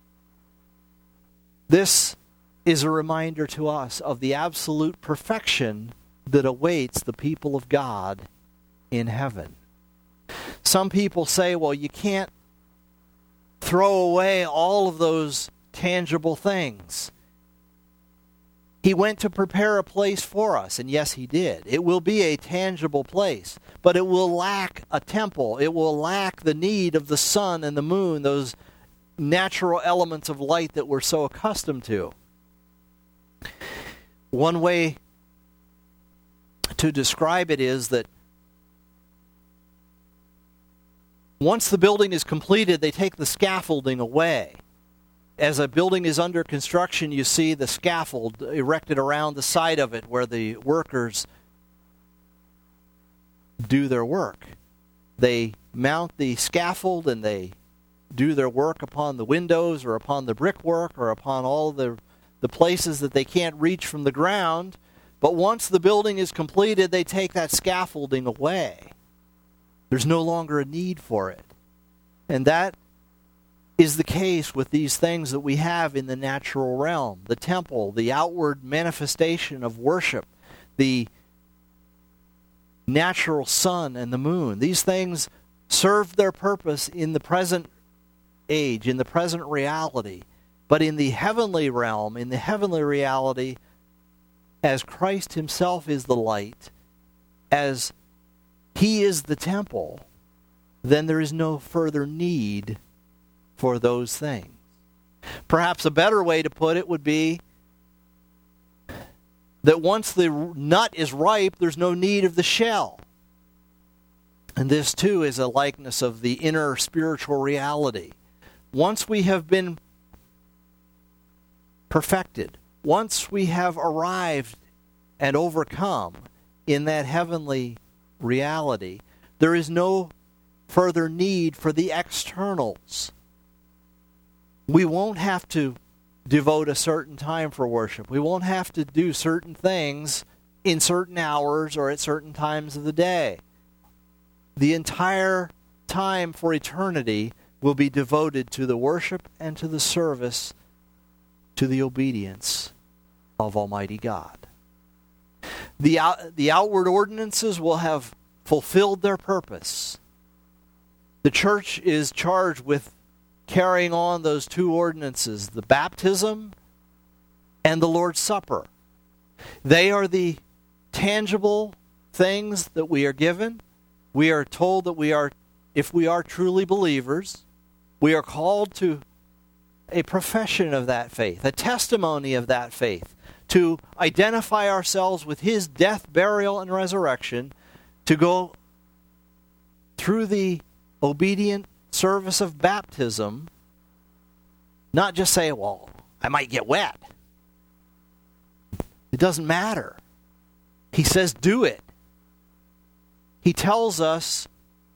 This is a reminder to us of the absolute perfection that awaits the people of God in heaven. Some people say, well, you can't throw away all of those tangible things. He went to prepare a place for us, and yes, He did. It will be a tangible place, but it will lack a temple. It will lack the need of the sun and the moon, those natural elements of light that we're so accustomed to. One way to describe it is that once the building is completed, they take the scaffolding away. As a building is under construction, you see the scaffold erected around the side of it where the workers do their work. They mount the scaffold and they do their work upon the windows or upon the brickwork or upon all the places that they can't reach from the ground. But once the building is completed, they take that scaffolding away. There's no longer a need for it. And that is the case with these things that we have in the natural realm. The temple, the outward manifestation of worship, the natural sun and the moon. These things serve their purpose in the present age, in the present reality. But in the heavenly realm, in the heavenly reality, as Christ Himself is the light, as He is the temple, then there is no further need for those things. Perhaps a better way to put it would be that once the nut is ripe, there's no need of the shell. And this too is a likeness of the inner spiritual reality. Once we have been perfected, once we have arrived and overcome in that heavenly reality, there is no further need for the externals. We won't have to devote a certain time for worship. We won't have to do certain things in certain hours or at certain times of the day. The entire time for eternity will be devoted to the worship and to the service, to the obedience of Almighty God. The outward ordinances will have fulfilled their purpose. The church is charged with carrying on those two ordinances, the baptism and the Lord's Supper. They are the tangible things that we are given. We are told that if we are truly believers, we are called to a profession of that faith, a testimony of that faith, to identify ourselves with his death, burial, and resurrection, to go through the obedient service of baptism, not just say, well, I might get wet. It doesn't matter. He says, do it. He tells us,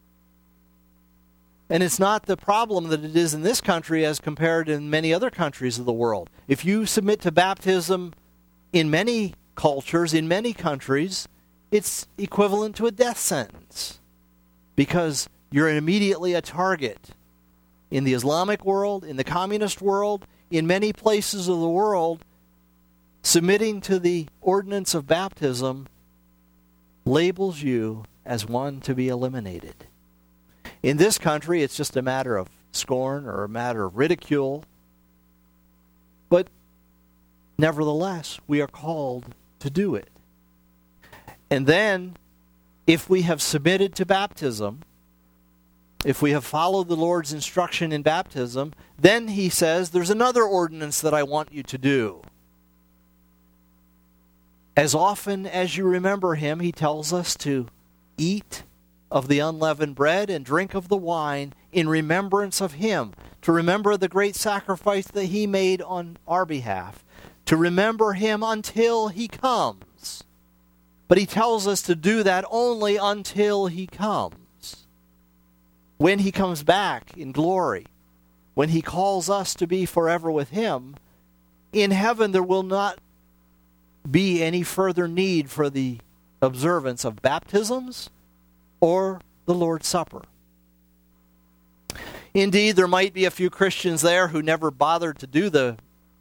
and it's not the problem that it is in this country as compared to many other countries of the world. If you submit to baptism in many cultures, in many countries, it's equivalent to a death sentence because you're immediately a target. In the Islamic world, in the communist world, in many places of the world, submitting to the ordinance of baptism labels you as one to be eliminated. In this country, it's just a matter of scorn or a matter of ridicule. But nevertheless, we are called to do it. And then, if we have submitted to baptism, if we have followed the Lord's instruction in baptism, then he says, there's another ordinance that I want you to do. As often as you remember him, he tells us to eat of the unleavened bread and drink of the wine in remembrance of him, to remember the great sacrifice that he made on our behalf, to remember him until he comes. But he tells us to do that only until he comes. When he comes back in glory, when he calls us to be forever with him, in heaven there will not be any further need for the observance of baptisms or the Lord's Supper. Indeed, there might be a few Christians there who never bothered to do the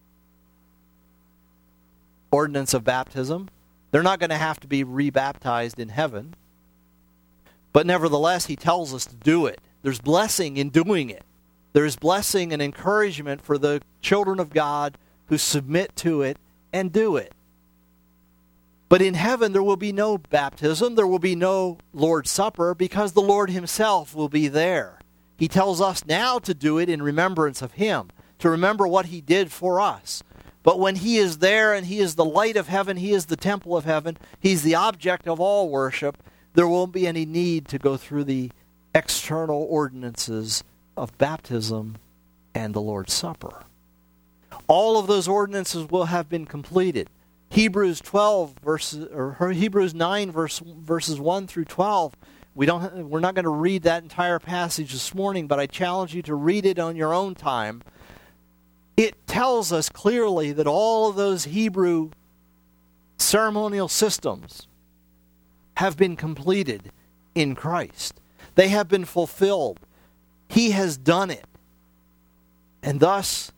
ordinance of baptism. They're not going to have to be rebaptized in heaven. But nevertheless, he tells us to do it. There's blessing in doing it. There's blessing and encouragement for the children of God who submit to it and do it. But in heaven there will be no baptism, there will be no Lord's Supper, because the Lord himself will be there. He tells us now to do it in remembrance of him, to remember what he did for us. But when he is there and he is the light of heaven, he is the temple of heaven, he's the object of all worship, there won't be any need to go through the external ordinances of baptism and the Lord's Supper. All of those ordinances will have been completed. Hebrews 9 verses 1 through 12. We're not going to read that entire passage this morning, but I challenge you to read it on your own time. It tells us clearly that all of those Hebrew ceremonial systems have been completed in Christ. They have been fulfilled. He has done it. And thus,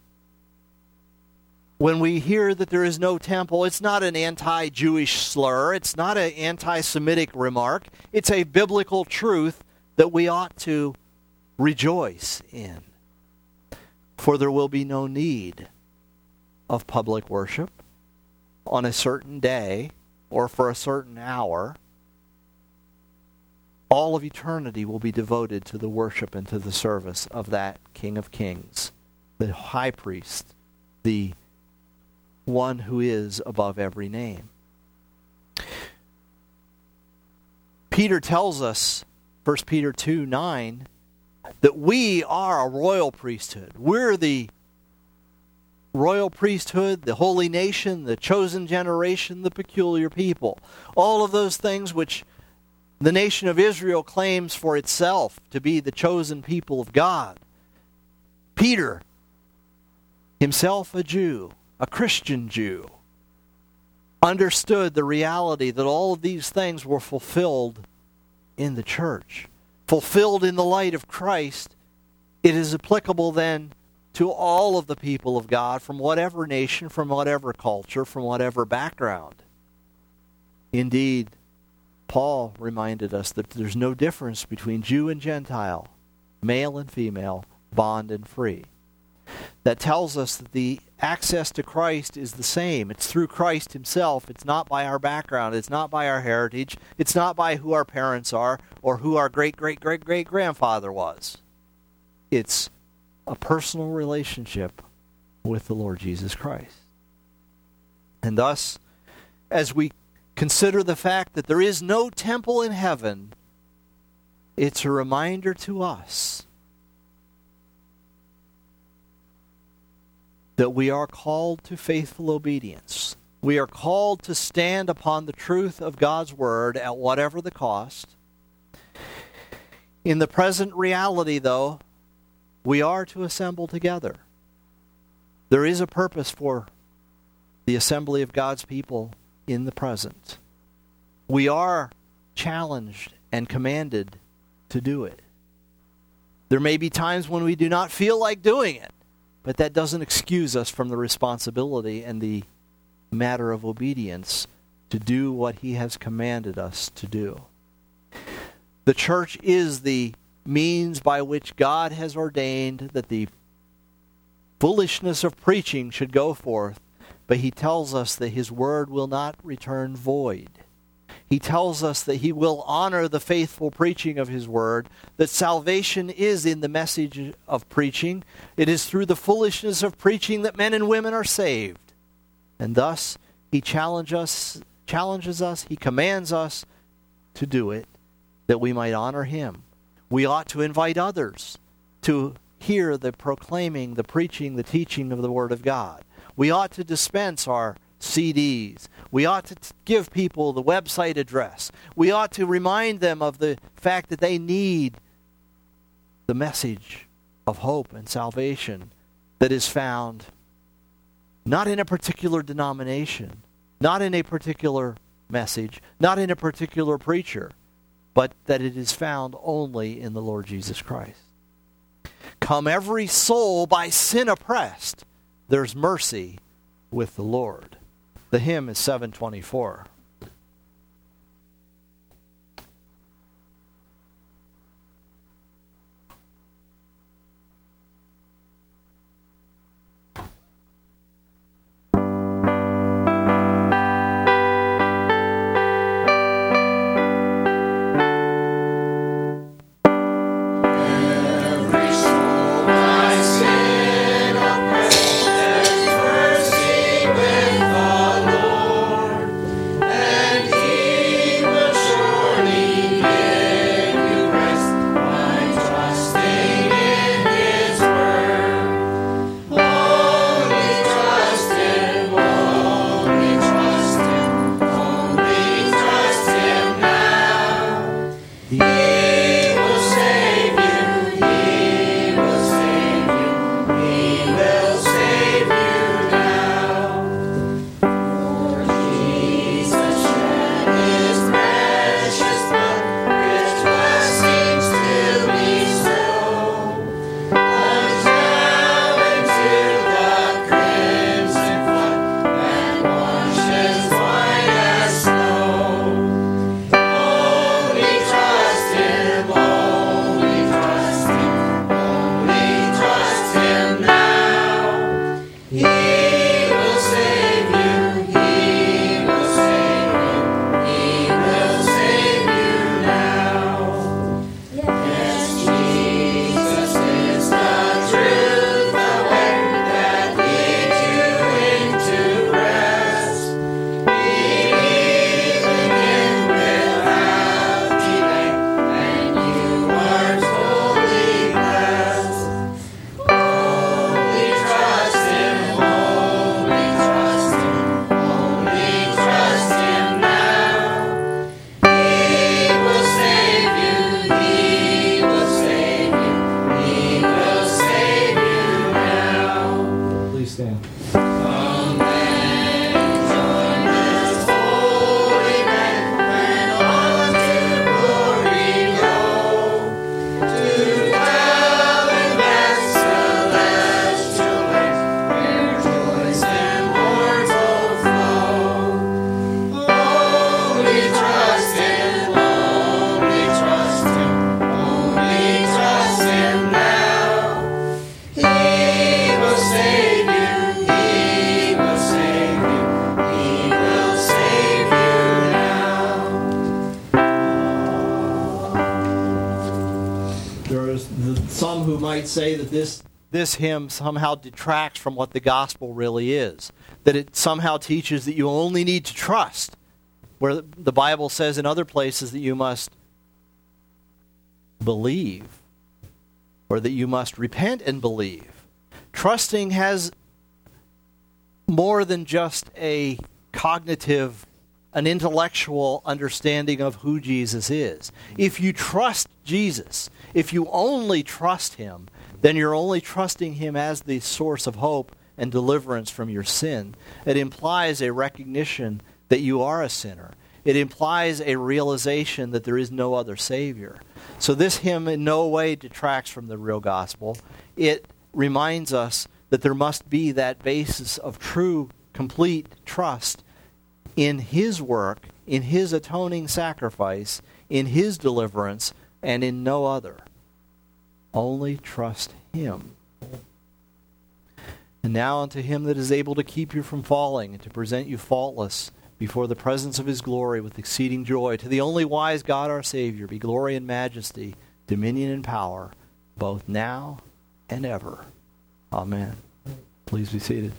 when we hear that there is no temple, it's not an anti-Jewish slur. It's not an anti-Semitic remark. It's a biblical truth that we ought to rejoice in. For there will be no need of public worship on a certain day or for a certain hour. All of eternity will be devoted to the worship and to the service of that King of Kings, the high priest, the one who is above every name. Peter tells us, 1 Peter 2:9, that we are a royal priesthood. We're the royal priesthood, the holy nation, the chosen generation, the peculiar people. All of those things which the nation of Israel claims for itself to be the chosen people of God. Peter, himself a Jew, a Christian Jew, understood the reality that all of these things were fulfilled in the church. Fulfilled in the light of Christ, it is applicable then to all of the people of God from whatever nation, from whatever culture, from whatever background. Indeed, Paul reminded us that there's no difference between Jew and Gentile, male and female, bond and free. That tells us that the access to Christ is the same. It's through Christ himself. It's not by our background. It's not by our heritage. It's not by who our parents are or who our great-great-great-great-grandfather was. It's a personal relationship with the Lord Jesus Christ. And thus, as we consider the fact that there is no temple in heaven, it's a reminder to us that we are called to faithful obedience. We are called to stand upon the truth of God's Word at whatever the cost. In the present reality, though, we are to assemble together. There is a purpose for the assembly of God's people in the present. We are challenged and commanded to do it. There may be times when we do not feel like doing it, but that doesn't excuse us from the responsibility and the matter of obedience to do what He has commanded us to do. The church is the means by which God has ordained that the foolishness of preaching should go forth, but He tells us that His word will not return void. He tells us that He will honor the faithful preaching of His word, that salvation is in the message of preaching. It is through the foolishness of preaching that men and women are saved. And thus, He challenges us, He commands us to do it, that we might honor Him. We ought to invite others to hear the proclaiming, the preaching, the teaching of the Word of God. We ought to dispense our CDs. We ought to give people the website address. We ought to remind them of the fact that they need the message of hope and salvation that is found not in a particular denomination, not in a particular message, not in a particular preacher, but that it is found only in the Lord Jesus Christ. Come every soul by sin oppressed, there's mercy with the Lord. The hymn is 724. Some who might say that this this hymn somehow detracts from what the gospel really is, that it somehow teaches that you only need to trust, where the Bible says in other places that you must believe, or that you must repent and believe. Trusting has more than just a cognitive, an intellectual understanding of who Jesus is. If you trust Jesus, if you only trust him, then you're only trusting him as the source of hope and deliverance from your sin. It implies a recognition that you are a sinner. It implies a realization that there is no other Savior. So this hymn in no way detracts from the real gospel. It reminds us that there must be that basis of true, complete trust in his work, in his atoning sacrifice, in his deliverance, and in no other. Only trust him. And now unto him that is able to keep you from falling and to present you faultless before the presence of his glory with exceeding joy, to the only wise God our Savior, be glory and majesty, dominion and power, both now and ever. Amen. Please be seated.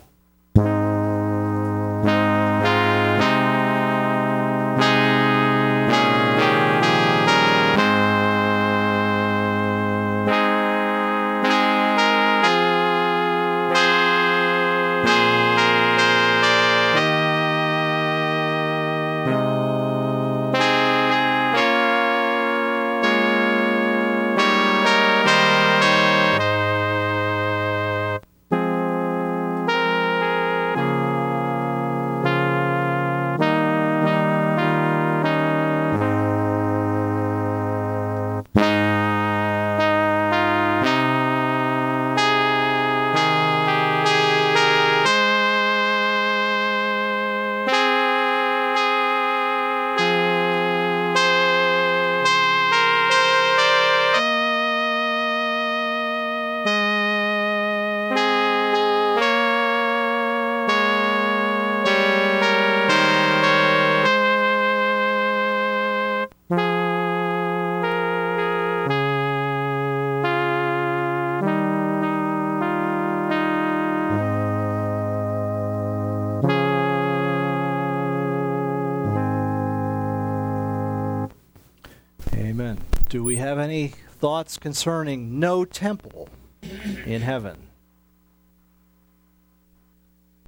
Amen. Do we have any thoughts concerning no temple in heaven?